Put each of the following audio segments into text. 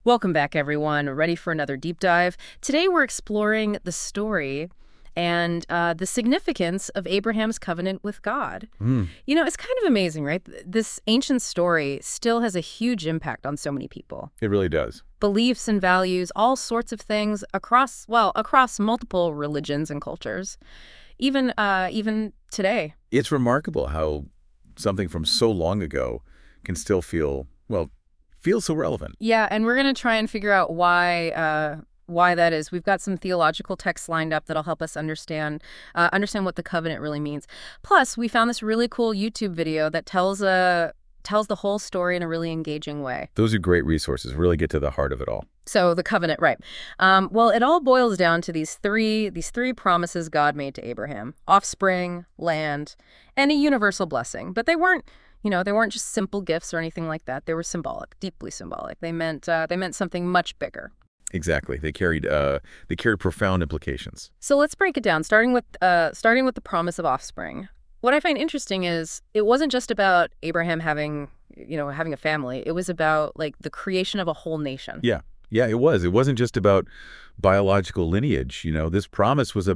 Welcome back, everyone. Ready for another deep dive? Today, we're exploring the story and the significance of Abraham's covenant with God. Mm, It's kind of amazing, right? This ancient story still has a huge impact on so many people. it really does. Beliefs and values, all sorts of things across multiple religions and cultures, even today. It's remarkable how something from so long ago can still feel so relevant. Yeah, and we're going to try and figure out why that is. We've got some theological texts lined up that'll help us understand what the covenant really means. Plus, we found this really cool YouTube video that tells the whole story in a really engaging way. Those are great resources, really get to the heart of it all. So the covenant, right? Well, it all boils down to these three promises God made to Abraham: offspring, land, and a universal blessing. But they weren't just simple gifts or anything like that. They were symbolic, deeply symbolic. They meant something much bigger. Exactly. They carried profound implications. So let's break it down, starting with the promise of offspring. What I find interesting is it wasn't just about Abraham having a family. It was about like the creation of a whole nation. Yeah. Yeah, it was. It wasn't just about biological lineage. This promise was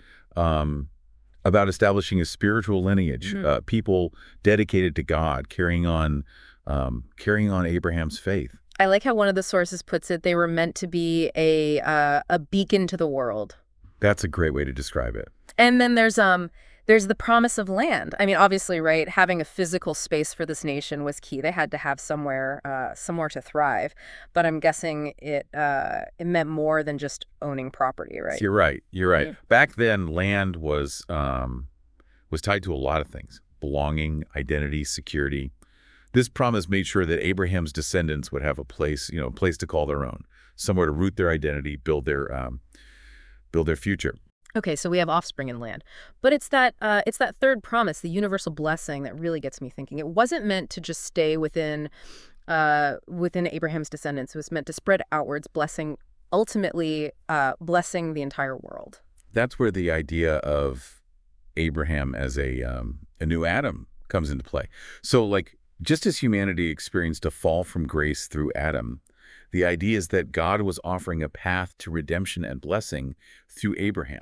about establishing a spiritual lineage, people dedicated to God, carrying on Abraham's faith. I like how one of the sources puts it. They were meant to be a beacon to the world. That's a great way to describe it. And then there's the promise of land. I mean, obviously, right, having a physical space for this nation was key. They had to have somewhere to thrive. But I'm guessing it meant more than just owning property, right? You're right. You're right. Yeah. Back then, land was tied to a lot of things: belonging, identity, security. This promise made sure that Abraham's descendants would have a place to call their own, somewhere to root their identity, build their future. Okay, so we have offspring and land, but it's that third promise, the universal blessing, that really gets me thinking. It wasn't meant to just stay within Abraham's descendants. It was meant to spread outwards, ultimately blessing the entire world. That's where the idea of Abraham as a new Adam comes into play. So, just as humanity experienced a fall from grace through Adam, the idea is that God was offering a path to redemption and blessing through Abraham,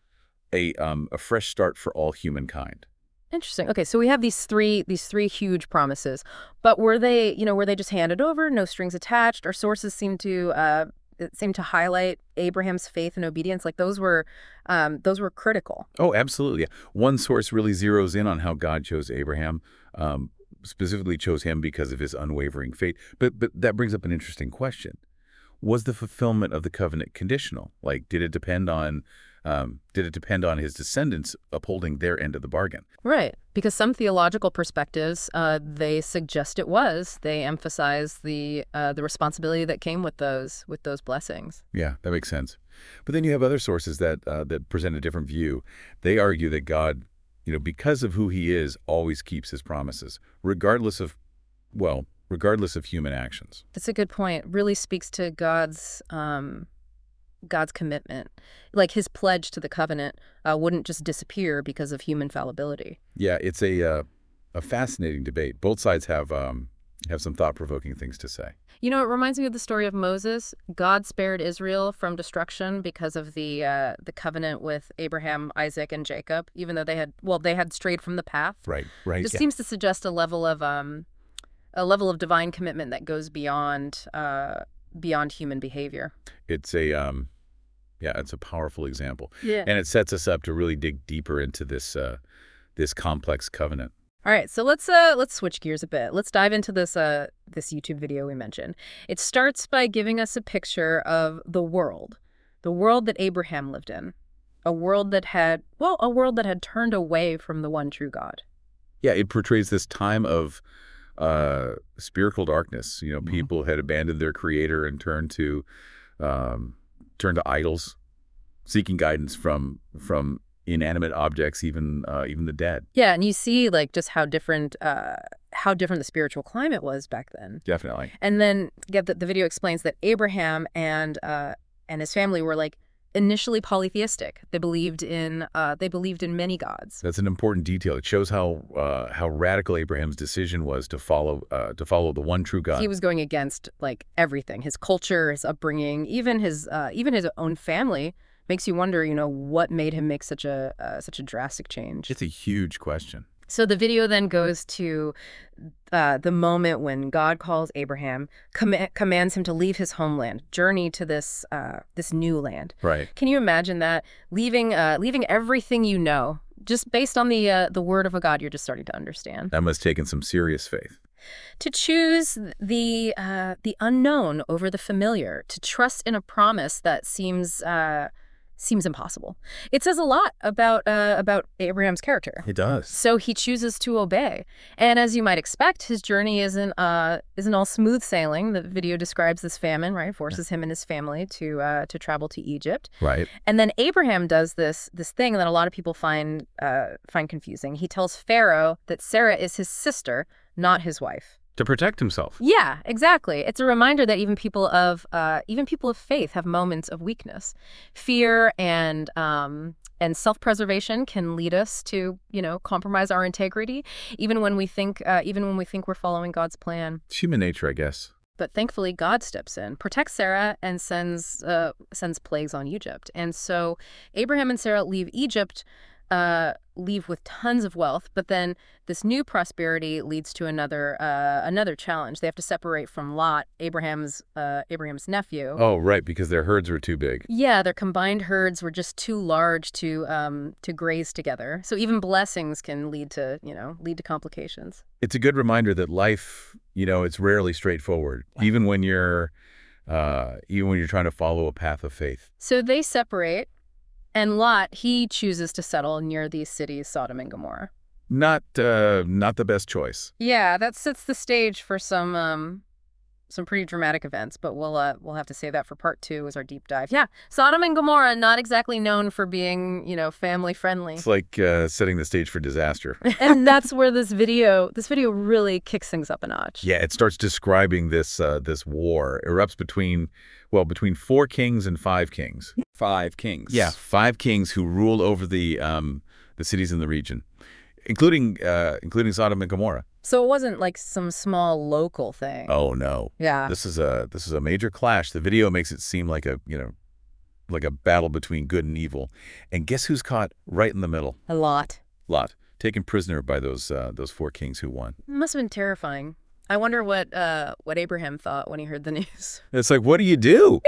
a fresh start for all humankind. Interesting. Okay, so we have these three huge promises, but were they just handed over, no strings attached? Our sources seem to highlight Abraham's faith and obedience. Like those were critical. Oh, absolutely. One source really zeroes in on how God chose Abraham, specifically chose him because of his unwavering faith. But that brings up an interesting question. Was the fulfillment of the covenant conditional? Like, did it depend on his descendants upholding their end of the bargain? Right, because some theological perspectives, they suggest it was. They emphasize the responsibility that came with those blessings. Yeah, that makes sense. But then you have other sources that present a different view. They argue that God, because of who he is, always keeps his promises, regardless of human actions. That's a good point. Really speaks to God's commitment, like his pledge to the covenant wouldn't just disappear because of human fallibility. Yeah, it's a fascinating debate. Both sides have some thought-provoking things to say. It reminds me of the story of Moses. God spared Israel from destruction because of the covenant with Abraham, Isaac, and Jacob, even though they had strayed from the path. Right, right. Just Yeah. seems to suggest a level of divine commitment that goes beyond human behavior. It's it's a powerful example, Yeah. and it sets us up to really dig deeper into this complex covenant. All right, so let's switch gears a bit. Let's dive into this YouTube video we mentioned. It starts by giving us a picture of the world that Abraham lived in, a world that had turned away from the one true God. Yeah, it portrays this time of spiritual darkness. People had abandoned their creator and turned to idols, seeking guidance from inanimate objects, even the dead. Yeah, and you see like just how different the spiritual climate was back then. Definitely. And then the video explains that Abraham and his family were like initially polytheistic. They believed in many gods. That's an important detail. It shows how radical Abraham's decision was to follow the one true God. He was going against like everything, his culture, his upbringing, even his own family. Makes you wonder, what made him make such a drastic change. It's a huge question. So the video then goes to the moment when God calls Abraham, commands him to leave his homeland, journey to this new land. Right. Can you imagine that? Leaving everything you know, just based on the word of a God you're just starting to understand. That must have taken some serious faith. To choose the unknown over the familiar, to trust in a promise that seems impossible. It says a lot about Abraham's character. It does. So he chooses to obey. And as you might expect, his journey isn't all smooth sailing. The video describes this famine, right? Forces him and his family to travel to Egypt. Right. And then Abraham does this thing that a lot of people find confusing. He tells Pharaoh that Sarah is his sister, not his wife. To protect himself. Yeah, exactly. It's a reminder that even people of faith have moments of weakness. Fear and self-preservation can lead us to, compromise our integrity, even when we think we're following God's plan. It's human nature, I guess. But thankfully, God steps in, protects Sarah, and sends plagues on Egypt. And so Abraham and Sarah leave Egypt, leave with tons of wealth, but then this new prosperity leads to another challenge. They have to separate from Lot, Abraham's nephew. Oh, right, because their herds were too big. Yeah, their combined herds were just too large to graze together. So even blessings can lead to complications. It's a good reminder that life, it's rarely straightforward, even when you're trying to follow a path of faith. So they separate. And Lot, he chooses to settle near these cities, Sodom and Gomorrah. Not the best choice. Yeah, that sets the stage for some pretty dramatic events, but we'll have to save that for part 2 as our deep dive. Yeah, Sodom and Gomorrah, not exactly known for being, family friendly. It's like setting the stage for disaster. And that's where this video really kicks things up a notch. Yeah, it starts describing this war. It erupts between 4 kings and 5 kings. 5 kings. Yeah, 5 kings who rule over the cities in the region, including Sodom and Gomorrah. So it wasn't like some small local thing. Oh no. Yeah. This is a major clash. The video makes it seem like a battle between good and evil. And guess who's caught right in the middle? Lot, taken prisoner by those 4 kings who won. It must have been terrifying. I wonder what Abraham thought when he heard the news. It's like, what do you do?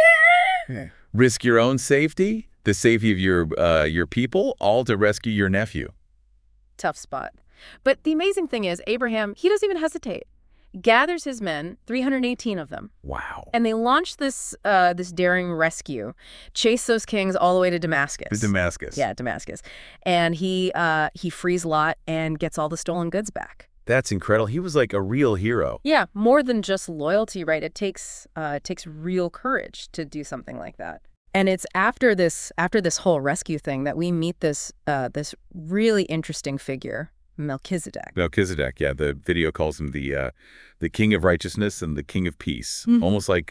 Risk your own safety, the safety of your people, all to rescue your nephew. Tough spot. But the amazing thing is, Abraham, he doesn't even hesitate. Gathers his men, 318 of them. Wow. And they launch this daring rescue, chase those kings all the way to Damascus. Yeah, Damascus. And he frees Lot and gets all the stolen goods back. That's incredible. He was like a real hero. Yeah, more than just loyalty, right? It takes real courage to do something like that. And it's after this whole rescue thing that we meet this really interesting figure, Melchizedek. Melchizedek, yeah. The video calls him the king of righteousness and the king of peace. Mm-hmm.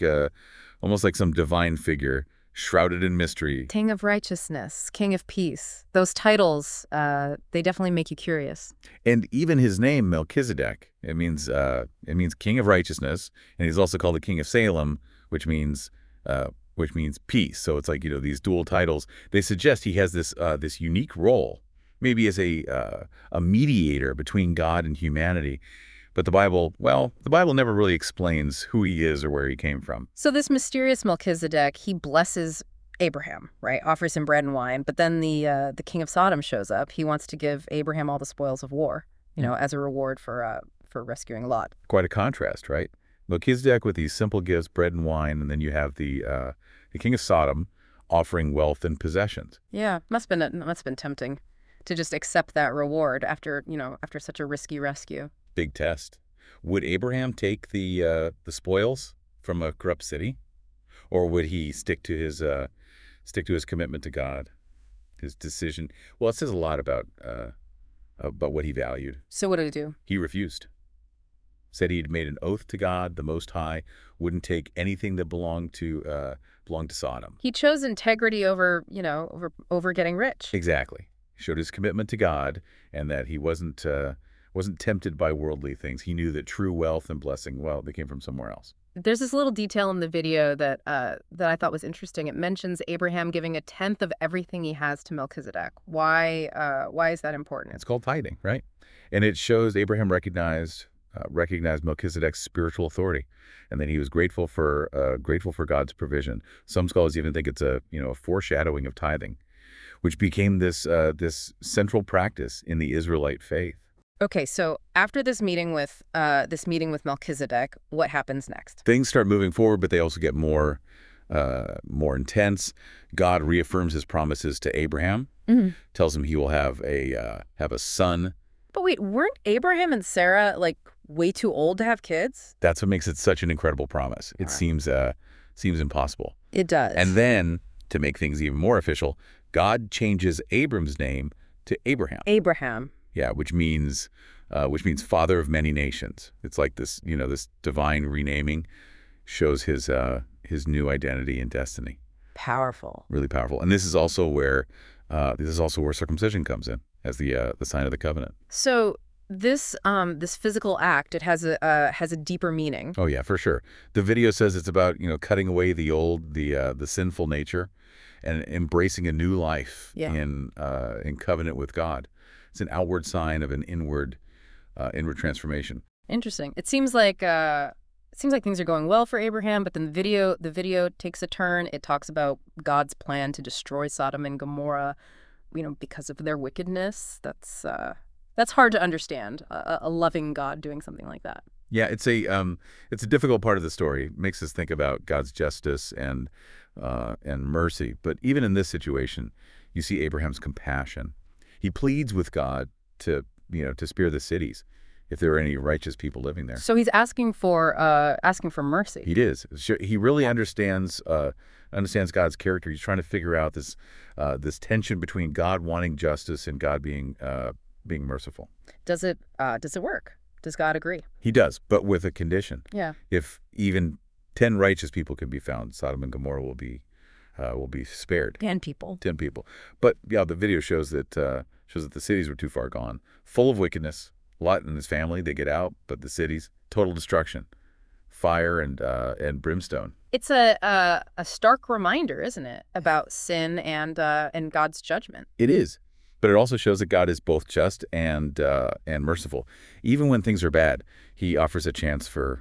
Almost like some divine figure shrouded in mystery. King of righteousness, king of peace. Those titles, they definitely make you curious. And even his name, Melchizedek, it means king of righteousness, and he's also called the king of Salem, which means peace. So it's like, these dual titles. They suggest he has this unique role, maybe as a mediator between God and humanity. But the Bible never really explains who he is or where he came from. So this mysterious Melchizedek, he blesses Abraham, right? Offers him bread and wine. But then the king of Sodom shows up. He wants to give Abraham all the spoils of war, as a reward for rescuing Lot. Quite a contrast, right? Melchizedek with these simple gifts, bread and wine, and then you have the king of Sodom offering wealth and possessions. Yeah, must have been tempting to just accept that reward after such a risky rescue. Big test. Would Abraham take the spoils from a corrupt city, or would he stick to his commitment to God, his decision? Well, it says a lot about what he valued. So what did he do? He refused. Said he'd made an oath to God, the Most High, wouldn't take anything that belonged to belonged to Sodom. He chose integrity over, over getting rich. Exactly. Showed his commitment to God and that he wasn't tempted by worldly things. He knew that true wealth and blessing, well, they came from somewhere else. There's this little detail in the video that I thought was interesting. It mentions Abraham giving a tenth of everything he has to Melchizedek. Why is that important? It's called tithing, right? And it shows Abraham recognized Melchizedek's spiritual authority, and that he was grateful for God's provision. Some scholars even think it's a foreshadowing of tithing, which became this central practice in the Israelite faith. Okay, so after this meeting with Melchizedek, what happens next? Things start moving forward, but they also get more intense. God reaffirms his promises to Abraham, tells him he will have a son. But wait, weren't Abraham and Sarah like way too old to have kids? That's what makes it such an incredible promise. It seems impossible. It does. And then, to make things even more official, God changes Abram's name to Abraham. Abraham. Yeah, which means father of many nations. It's like this, this divine renaming shows his new identity and destiny. Powerful. Really powerful. And this is also where circumcision comes in as the sign of the covenant. So this physical act, it has a deeper meaning. Oh yeah, for sure. The video says it's about cutting away the sinful nature and embracing a new life in covenant with God. It's an outward sign of an inward transformation. Interesting. It seems like things are going well for Abraham, but then the video takes a turn. It talks about God's plan to destroy Sodom and Gomorrah, because of their wickedness. That's hard to understand. A loving God doing something like that. Yeah, it's a difficult part of the story. It makes us think about God's justice and mercy. But even in this situation, you see Abraham's compassion. He pleads with God to spare the cities if there are any righteous people living there. So he's asking for mercy. He is. He really understands God's character. He's trying to figure out this tension between God wanting justice and God being merciful. Does it work? Does God agree? He does, but with a condition. Yeah. If even 10 righteous people can be found, Sodom and Gomorrah will be spared. 10 people. 10 people. But yeah, the video shows that the cities were too far gone, full of wickedness. Lot and his family, they get out, but the cities, total destruction, fire and brimstone. It's a stark reminder, isn't it, about sin and God's judgment. It is, but it also shows that God is both just and merciful. Even when things are bad, He offers a chance for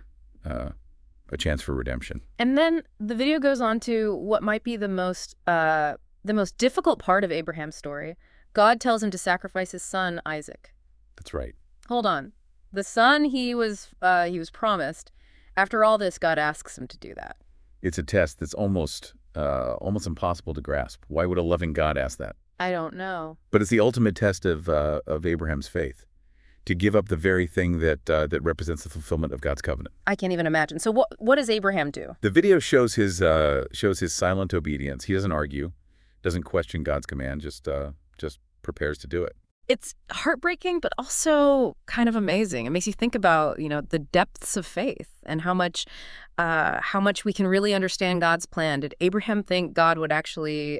redemption. And then the video goes on to what might be the most difficult part of Abraham's story. God tells him to sacrifice his son Isaac. That's right. Hold on. The son he was promised. After all this, God asks him to do that. It's a test that's almost impossible to grasp. Why would a loving God ask that? I don't know. But it's the ultimate test of Abraham's faith, to give up the very thing that represents the fulfillment of God's covenant. I can't even imagine. So what does Abraham do? The video shows his silent obedience. He doesn't argue, doesn't question God's command, just prepares to do it. It's heartbreaking, but also kind of amazing. It makes you think about, the depths of faith and how much we can really understand God's plan. Did Abraham think God would actually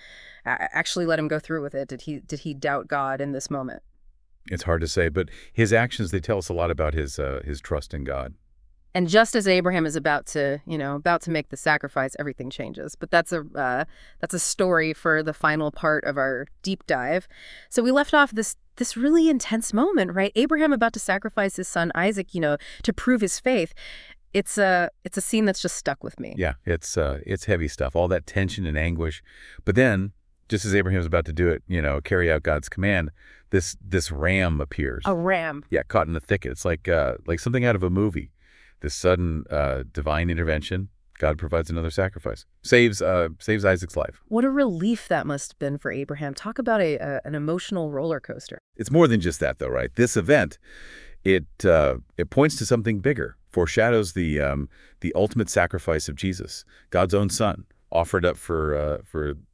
let him go through with it? Did he doubt God in this moment? It's hard to say, but his actions, they tell us a lot about his trust in God. And just as Abraham is about to make the sacrifice, everything changes. But that's a story for the final part of our deep dive. So we left off this really intense moment, right? Abraham about to sacrifice his son Isaac, to prove his faith. It's a scene that's just stuck with me. Yeah, it's heavy stuff, all that tension and anguish. But then, just as Abraham's about to do it, carry out God's command, this ram appears. A ram. Yeah, caught in a thicket. It's like something out of a movie. This sudden divine intervention, God provides another sacrifice, saves Isaac's life. What a relief that must have been for Abraham. Talk about an emotional roller coaster. It's more than just that, though, right? This event, it points to something bigger, foreshadows the ultimate sacrifice of Jesus, God's own Son, offered up for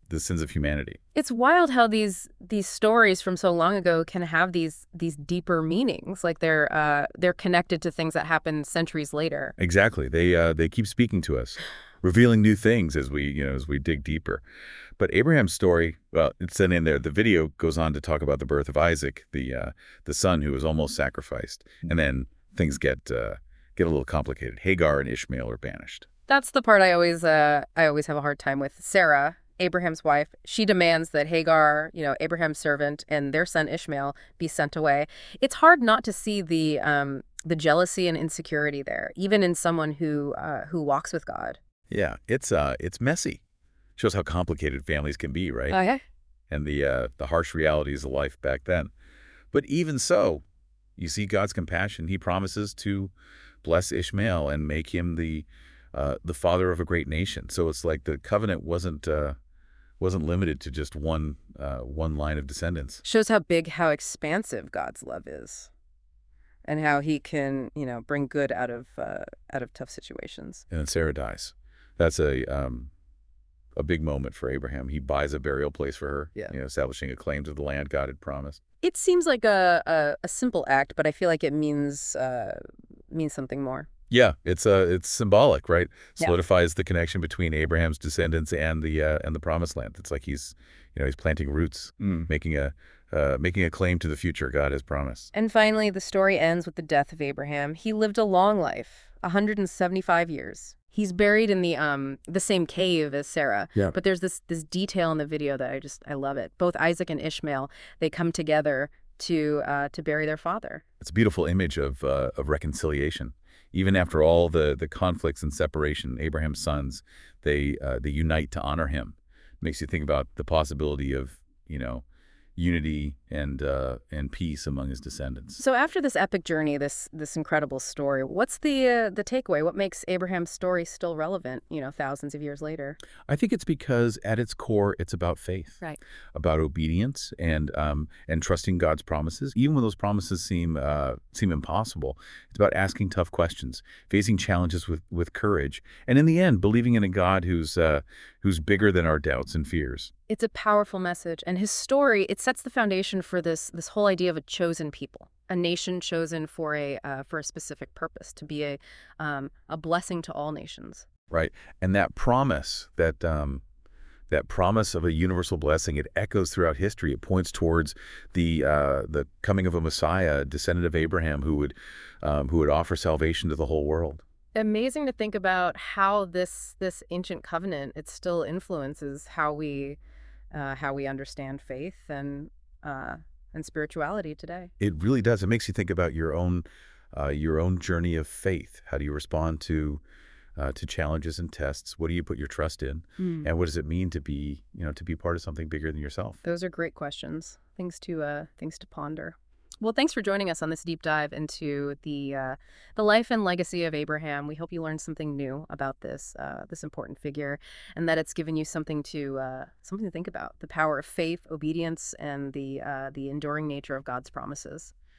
the sins of humanity. It's wild how these stories from so long ago can have these deeper meanings, like they're connected to things that happened centuries later. Exactly. They keep speaking to us, revealing new things as we dig deeper. But Abraham's story, well, it's said in there. The video goes on to talk about the birth of Isaac, the son who was almost sacrificed, and then things get a little complicated. Hagar and Ishmael are banished. That's the part I always have a hard time with. Sarah, Abraham's wife, she demands that Hagar, Abraham's servant, and their son Ishmael be sent away. It's hard not to see the jealousy and insecurity there, even in someone who walks with God. Yeah, it's messy. Shows how complicated families can be, right? Oh yeah. And the harsh realities of life back then. But even so, you see God's compassion. He promises to bless Ishmael and make him the father of a great nation. So it's like the covenant wasn't limited to just one line of descendants. Shows how expansive God's love is, and how He can, bring good out of tough situations. And then Sarah dies. That's a big moment for Abraham. He buys a burial place for her, Yeah. Establishing a claim to the land God had promised. It seems like a simple act, but I feel like it means something more. Yeah, it's symbolic, right? Yeah. Solidifies the connection between Abraham's descendants and the promised land. It's like he's planting roots, making a claim to the future God has promised. And finally, the story ends with the death of Abraham. He lived a long life, 175 years. He's buried in the same cave as Sarah. Yeah. But there's this detail in the video that I love it. Both Isaac and Ishmael, they come together to bury their father. It's a beautiful image of reconciliation. Even after all the conflicts and separation, Abraham's sons, they unite to honor him. Makes you think about the possibility of, unity and peace among his descendants. So after this epic journey, this incredible story, what's the takeaway? What makes Abraham's story still relevant, thousands of years later? I think it's because at its core, it's about faith, Right. about obedience and trusting God's promises, even when those promises seem impossible. It's about asking tough questions, facing challenges with courage, and in the end, believing in a God who's bigger than our doubts and fears. It's a powerful message, and his story, it sets the foundation for this whole idea of a chosen people, a nation chosen for a specific purpose, to be a blessing to all nations. Right. And that promise, that promise of a universal blessing, it echoes throughout history. It points towards the coming of a Messiah, a descendant of Abraham, who would offer salvation to the whole world. Amazing to think about how this ancient covenant, it still influences how we understand faith and spirituality today. It really does. It makes you think about your own journey of faith. How do you respond to challenges and tests? What do you put your trust in? And what does it mean to be part of something bigger than yourself? Those are great questions. Things to ponder. Well, thanks for joining us on this deep dive into the life and legacy of Abraham. We hope you learned something new about this important figure, and that it's given you something to think about: the power of faith, obedience, and the enduring nature of God's promises.